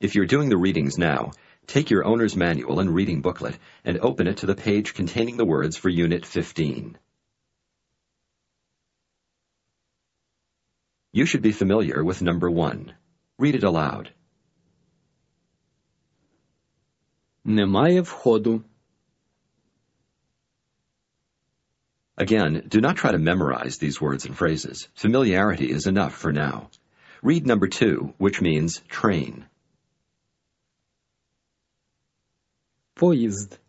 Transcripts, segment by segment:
If you're doing the readings now, take your owner's manual and reading booklet and open it to the page containing the words for Unit 15. You should be familiar with number 1. Read it aloud. Немає входу. Again, do not try to memorize these words and phrases. Familiarity is enough for now. Read number 2, which means train. Поїзд.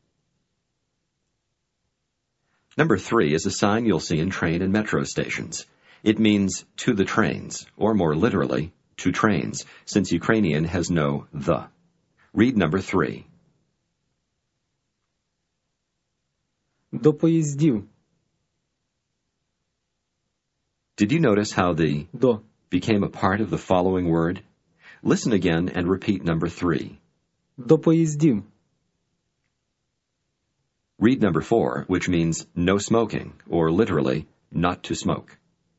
Number 3 is a sign you'll see in train and metro stations. It means to the trains, or more literally, to trains, since Ukrainian has no the. Read number 3. До поїздів. Did you notice how the До. became a part of the following word? Listen again and repeat number 3. До поїздів. Read number 4, which means no smoking, or literally, not to smoke.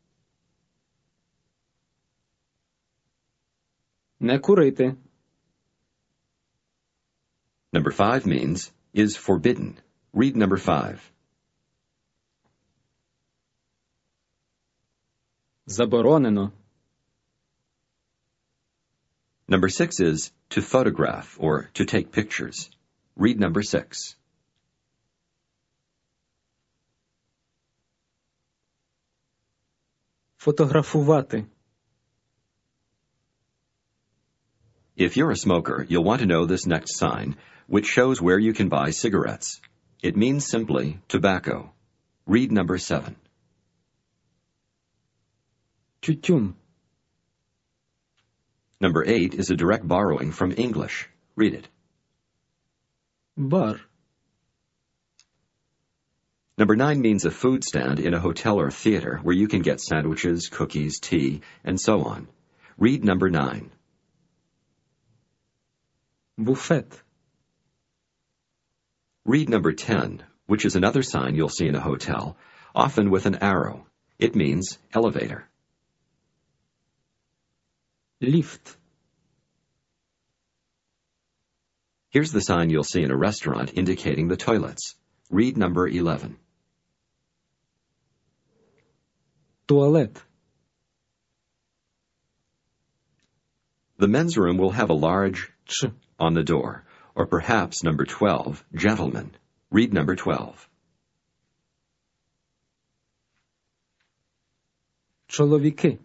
Не курити. Number 5 means is forbidden. Read number 5. Заборонено. Number 6 is to photograph or to take pictures. Read number 6. Фотографувати. If you're a smoker, you'll want to know this next sign, which shows where you can buy cigarettes. It means simply tobacco. Read number 7. Тютюн. Number 8 is a direct borrowing from English. Read it. Бар. Number 9 means a food stand in a hotel or theater where you can get sandwiches, cookies, tea, and so on. Read number 9. Буфет. Read number 10, which is another sign you'll see in a hotel, often with an arrow. It means elevator. Ліфт. Here's the sign you'll see in a restaurant indicating the toilets. Read number 11. Туалет. The men's room will have a large Ч. on the door, or perhaps number 12, gentlemen. Read number 12. Чоловіки.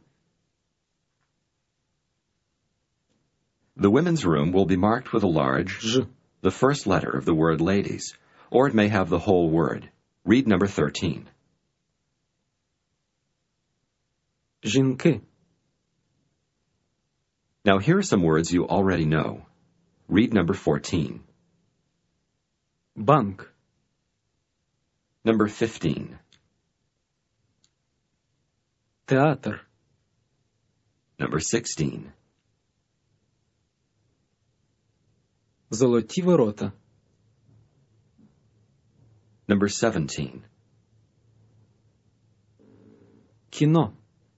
The women's room will be marked with a large Ж. the first letter of the word ladies, or it may have the whole word. Read number 13. Жінки. Now here are some words you already know. Read number 14. Банк. Number 15. Театр. Number 16. Золоті ворота. Number 17. Кіно.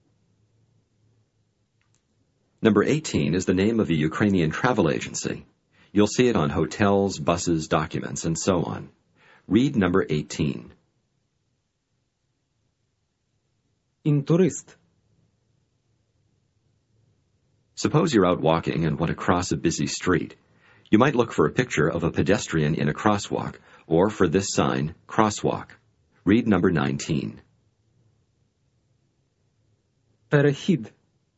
Number 18 is the name of a Ukrainian travel agency. You'll see it on hotels, buses, documents, and so on. Read number 18. Інтурист. Suppose you're out walking and want to cross a busy street. You might look for a picture of a pedestrian in a crosswalk, or for this sign, crosswalk. Read number 19. Перехід.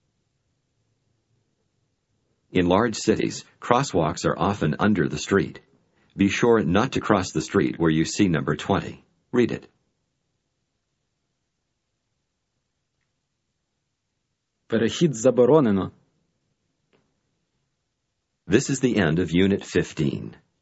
In large cities, crosswalks are often under the street. Be sure not to cross the street where you see number 20. Read it. Перехід заборонено. This is the end of Unit 15.